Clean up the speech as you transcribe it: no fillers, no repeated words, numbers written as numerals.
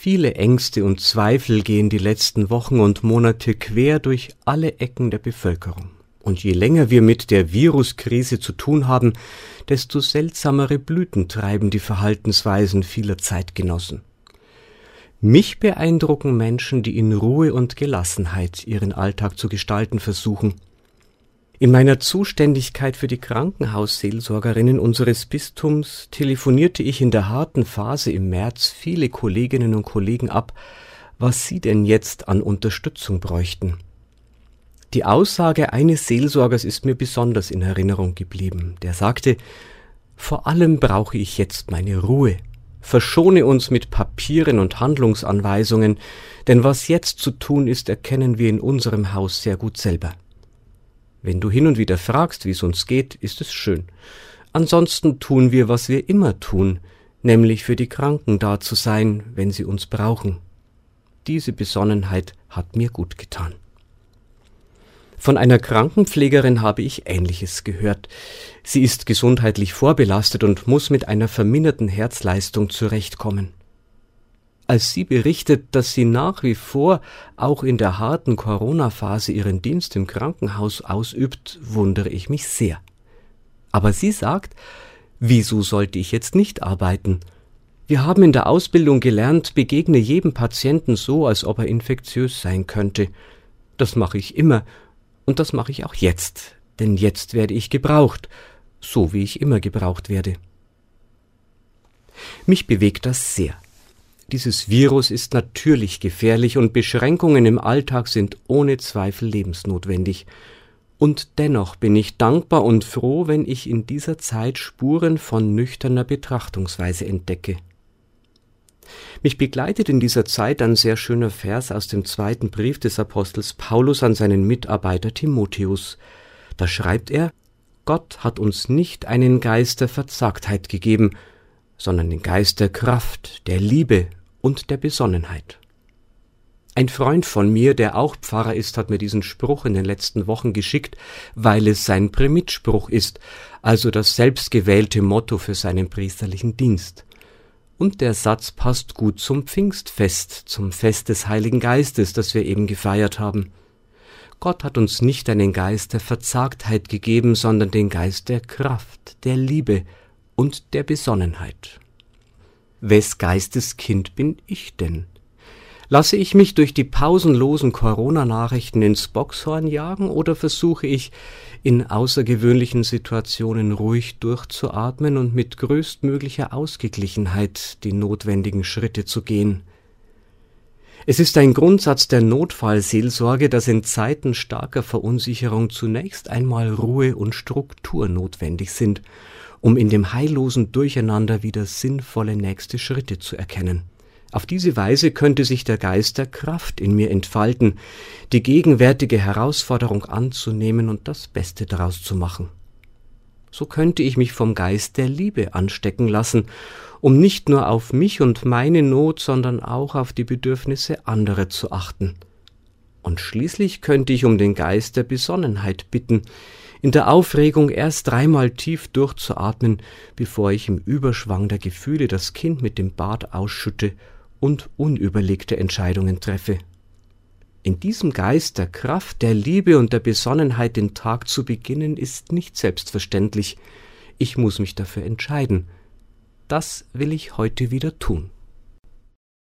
Viele Ängste und Zweifel gehen die letzten Wochen und Monate quer durch alle Ecken der Bevölkerung. Und je länger wir mit der Viruskrise zu tun haben, desto seltsamere Blüten treiben die Verhaltensweisen vieler Zeitgenossen. Mich beeindrucken Menschen, die in Ruhe und Gelassenheit ihren Alltag zu gestalten versuchen. In meiner Zuständigkeit für die Krankenhausseelsorgerinnen unseres Bistums telefonierte ich in der harten Phase im März viele Kolleginnen und Kollegen ab, was sie denn jetzt an Unterstützung bräuchten. Die Aussage eines Seelsorgers ist mir besonders in Erinnerung geblieben. Der sagte: Vor allem brauche ich jetzt meine Ruhe. Verschone uns mit Papieren und Handlungsanweisungen, denn was jetzt zu tun ist, erkennen wir in unserem Haus sehr gut selber. Wenn du hin und wieder fragst, wie es uns geht, ist es schön. Ansonsten tun wir, was wir immer tun, nämlich für die Kranken da zu sein, wenn sie uns brauchen. Diese Besonnenheit hat mir gut getan. Von einer Krankenpflegerin habe ich Ähnliches gehört. Sie ist gesundheitlich vorbelastet und muss mit einer verminderten Herzleistung zurechtkommen. Als sie berichtet, dass sie nach wie vor auch in der harten Corona-Phase ihren Dienst im Krankenhaus ausübt, wundere ich mich sehr. Aber sie sagt: Wieso sollte ich jetzt nicht arbeiten? Wir haben in der Ausbildung gelernt, begegne jedem Patienten so, als ob er infektiös sein könnte. Das mache ich immer und das mache ich auch jetzt, denn jetzt werde ich gebraucht, so wie ich immer gebraucht werde. Mich bewegt das sehr. Dieses Virus ist natürlich gefährlich und Beschränkungen im Alltag sind ohne Zweifel lebensnotwendig. Und dennoch bin ich dankbar und froh, wenn ich in dieser Zeit Spuren von nüchterner Betrachtungsweise entdecke. Mich begleitet in dieser Zeit ein sehr schöner Vers aus dem 2. Brief des Apostels Paulus an seinen Mitarbeiter Timotheus. Da schreibt er: Gott hat uns nicht einen Geist der Verzagtheit gegeben, sondern den Geist der Kraft, der Liebe und der Besonnenheit. Ein Freund von mir, der auch Pfarrer ist, hat mir diesen Spruch in den letzten Wochen geschickt, weil es sein Prämitspruch ist, also das selbstgewählte Motto für seinen priesterlichen Dienst. Und der Satz passt gut zum Pfingstfest, zum Fest des Heiligen Geistes, das wir eben gefeiert haben. Gott hat uns nicht einen Geist der Verzagtheit gegeben, sondern den Geist der Kraft, der Liebe und der Besonnenheit. Wes Geistes Kind bin ich denn? Lasse ich mich durch die pausenlosen Corona-Nachrichten ins Bockshorn jagen oder versuche ich, in außergewöhnlichen Situationen ruhig durchzuatmen und mit größtmöglicher Ausgeglichenheit die notwendigen Schritte zu gehen? Es ist ein Grundsatz der Notfallseelsorge, dass in Zeiten starker Verunsicherung zunächst einmal Ruhe und Struktur notwendig sind, um in dem heillosen Durcheinander wieder sinnvolle nächste Schritte zu erkennen. Auf diese Weise könnte sich der Geist der Kraft in mir entfalten, die gegenwärtige Herausforderung anzunehmen und das Beste daraus zu machen. So könnte ich mich vom Geist der Liebe anstecken lassen, um nicht nur auf mich und meine Not, sondern auch auf die Bedürfnisse anderer zu achten. Und schließlich könnte ich um den Geist der Besonnenheit bitten, in der Aufregung erst 3-mal tief durchzuatmen, bevor ich im Überschwang der Gefühle das Kind mit dem Bad ausschütte und unüberlegte Entscheidungen treffe. In diesem Geist der Kraft, der Liebe und der Besonnenheit den Tag zu beginnen, ist nicht selbstverständlich. Ich muss mich dafür entscheiden. Das will ich heute wieder tun.